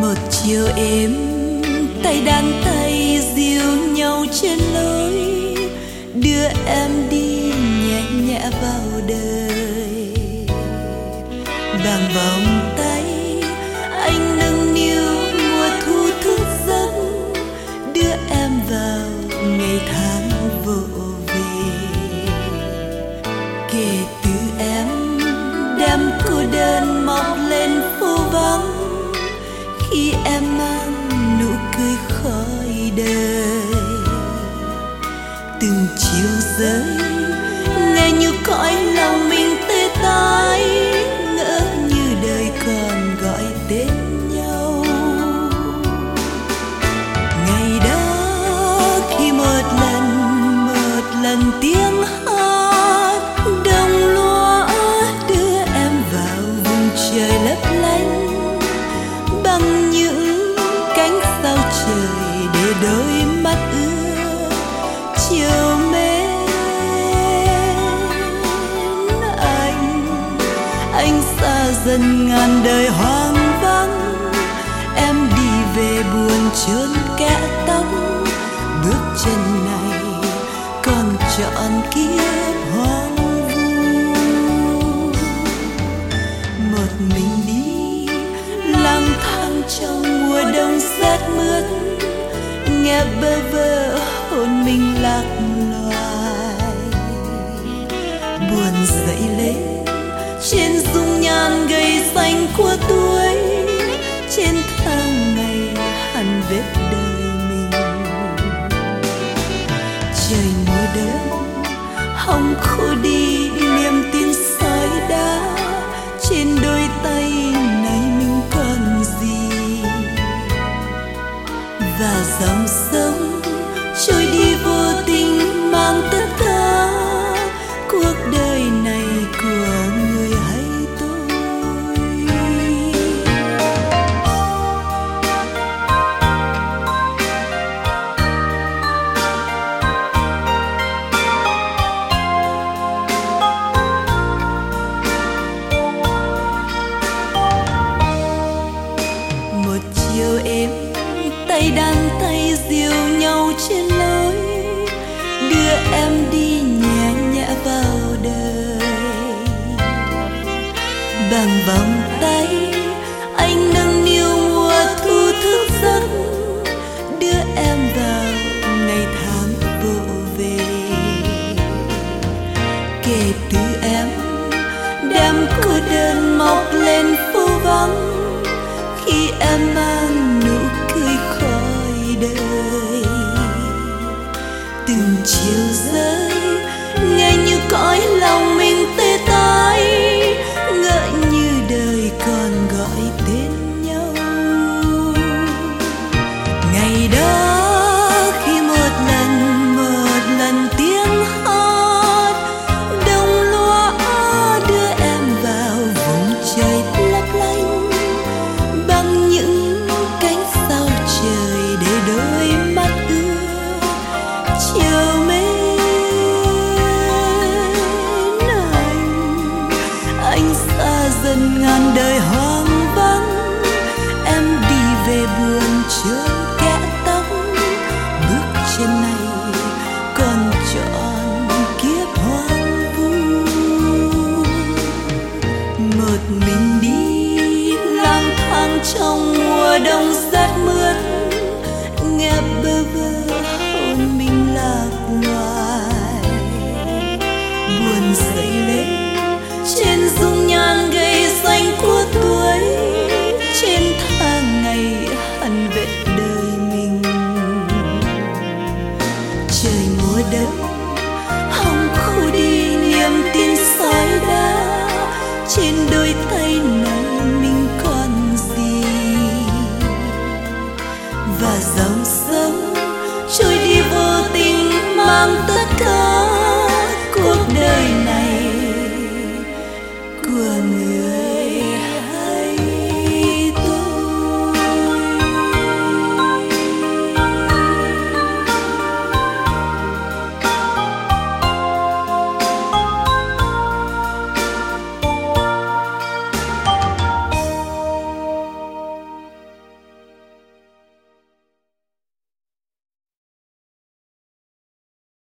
Một chiều êm tay đan tay dìu nhau trên lối, đưa em đi nhẹ nhẹ vào đời. Bằng vòng tay anh nâng niu mùa thu thức giấc, đưa em vào ngày tháng vỗ về. Kể từ em đem cô đơn mọc lên phố vắng, khi em mang nụ cười khói đời. Từng chiều rơi nghe như cõi lòng mình tê tái, ngỡ như đời còn gọi tên nhau. Ngày đó khi một lần tiếng hát đồng lúa đưa em vào vùng trời lấp lánh, bằng những cánh sao trời để đôi mắt ưa chiều mến anh xa dần ngàn đời hoang vắng. Em đi về buồn chốn kẽ tóc, bước chân này còn trọn kiếp hoang vu. Một mình đi lang thang trong mùa đông rét mướt, nghe bơ vơ hồn mình lạc loài. Buồn dậy lên trên dung nhan gầy xanh của tuổi, trên tháng ngày hằn vết đời mình. Trời mùa đông hồng khô đi niềm tin sỏi đá, trên đôi tay này mình còn gì. Và dòng sông trôi đi vô tình mang tất cả cuộc đời này của người hay tôi. Một chiều êm tay đan tay dìu nhau trên lối, đưa em đi nhẹ nhẹ vào đời. Bằng vòng tay anh nâng niu mùa thu thức giấc, đưa em vào ngày tháng vỗ về. Kể từ em đem cô đơn mọc lên phố vắng, khi em mang nụ cười khói đời. Từng chiều rơi nghe như cõi lòng mình tê tái, ngỡ như đời còn gọi tên nhau. Ngày đó khi một lần tiếng hát đồng lúa đưa em vào vùng trời lấp lánh, bằng những cánh sao trời để đôi mắt ưa chiều mến anh xa dần ngàn đời hoang vắng. Em đi về buồn chốn kẽ tóc, bước chân này còn trọn kiếp hoang vu. Một mình đi lang thang trong mùa đông rét mướt, nghe bơ vơ